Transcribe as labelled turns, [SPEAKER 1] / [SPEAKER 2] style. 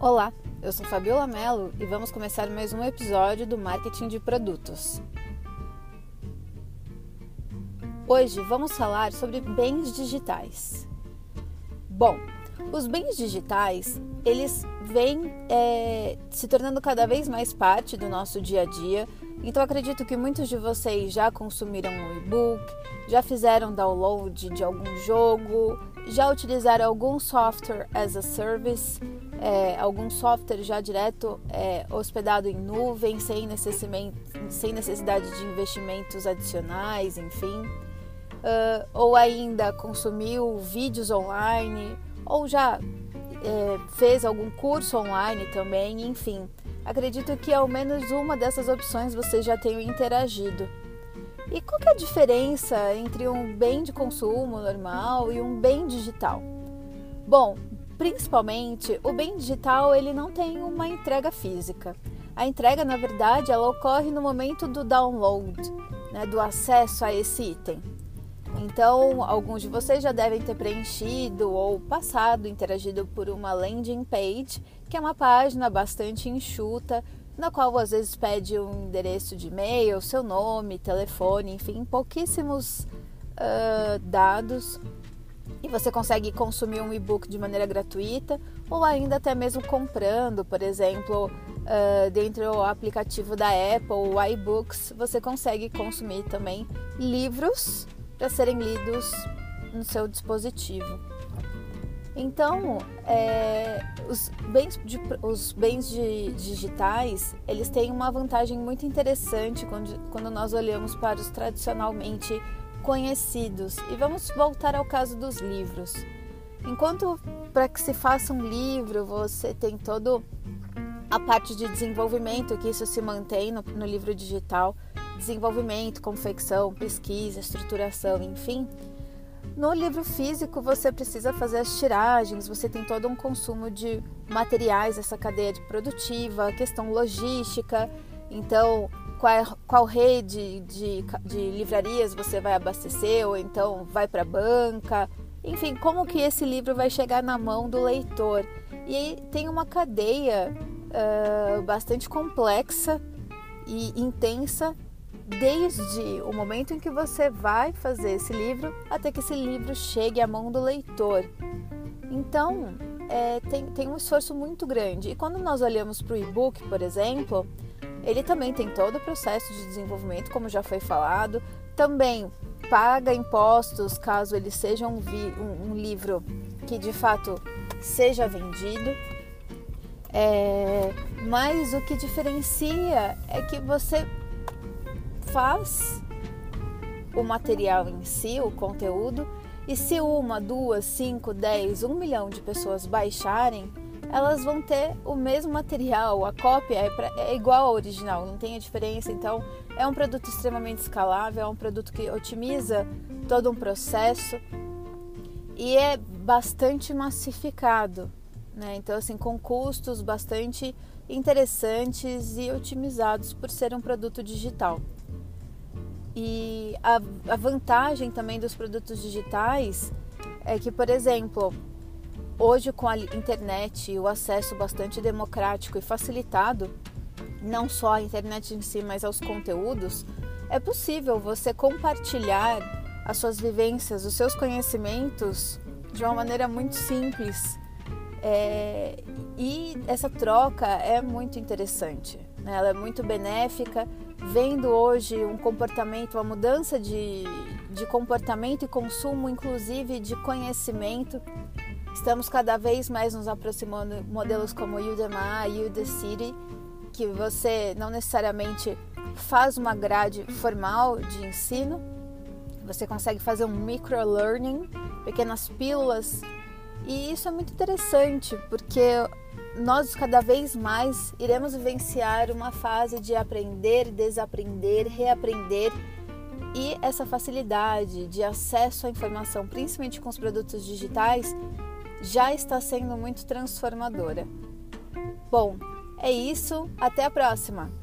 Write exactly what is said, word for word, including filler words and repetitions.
[SPEAKER 1] Olá, eu sou Fabiola Mello e vamos começar mais um episódio do Marketing de Produtos. Hoje vamos falar sobre bens digitais. Bom, os bens digitais, eles vêm é, se tornando cada vez mais parte do nosso dia a dia. Então acredito que muitos de vocês já consumiram um e-book, já fizeram download de algum jogo, já utilizaram algum software as a service, é, algum software já direto é, hospedado em nuvem, sem necessidade, sem necessidade de investimentos adicionais, enfim. Uh, ou ainda consumiu vídeos online, ou já é, fez algum curso online também, enfim. Acredito que ao menos uma dessas opções vocês já tenham interagido. E qual que é a diferença entre um bem de consumo normal e um bem digital? Bom, principalmente o bem digital ele não tem uma entrega física. A entrega, na verdade, ela ocorre no momento do download, né, do acesso a esse item. Então, alguns de vocês já devem ter preenchido ou passado, interagido por uma landing page, que é uma página bastante enxuta, na qual às vezes pede um endereço de e-mail, seu nome, telefone, enfim, pouquíssimos uh, dados. E você consegue consumir um e-book de maneira gratuita ou ainda até mesmo comprando, por exemplo, uh, dentro do aplicativo da Apple, o iBooks, você consegue consumir também livros para serem lidos no seu dispositivo. Então, é, os bens, de, os bens de, digitais, eles têm uma vantagem muito interessante quando, quando nós olhamos para os tradicionalmente conhecidos. E vamos voltar ao caso dos livros. Enquanto para que se faça um livro, você tem toda a parte de desenvolvimento, que isso se mantém no, no livro digital, desenvolvimento, confecção, pesquisa, estruturação, enfim. No livro físico você precisa fazer as tiragens, você tem todo um consumo de materiais, essa cadeia de produtiva, questão logística, então qual, qual rede de, de livrarias você vai abastecer, ou então vai para a banca, enfim, como que esse livro vai chegar na mão do leitor. E aí tem uma cadeia uh, bastante complexa e intensa, desde o momento em que você vai fazer esse livro até que esse livro chegue à mão do leitor. Então, é, tem, tem um esforço muito grande. E quando nós olhamos para o e-book, por exemplo, ele também tem todo o processo de desenvolvimento, como já foi falado. Também paga impostos caso ele seja um, vi, um, um livro que de fato seja vendido. É, mas o que diferencia é que você faz o material em si, o conteúdo, e se uma, duas, cinco, dez, um milhão de pessoas baixarem, elas vão ter o mesmo material, a cópia é, pra, é igual ao original, não tem a diferença. Então é um produto extremamente escalável, é um produto que otimiza todo um processo e é bastante massificado, né? Então assim, com custos bastante interessantes e otimizados por ser um produto digital. E a, a vantagem também dos produtos digitais é que, por exemplo, hoje com a internet e o acesso bastante democrático e facilitado, não só à internet em si, mas aos conteúdos, é possível você compartilhar as suas vivências, os seus conhecimentos de uma maneira muito simples. É, e essa troca é muito interessante, né? Ela é muito benéfica, vendo hoje um comportamento, uma mudança de, de comportamento e consumo, inclusive de conhecimento. Estamos cada vez mais nos aproximando de modelos como o Udemy, Udacity, que você não necessariamente faz uma grade formal de ensino, você consegue fazer um microlearning, pequenas pílulas. E isso é muito interessante, porque nós cada vez mais iremos vivenciar uma fase de aprender, desaprender, reaprender, e essa facilidade de acesso à informação, principalmente com os produtos digitais, já está sendo muito transformadora. Bom, é isso, até a próxima!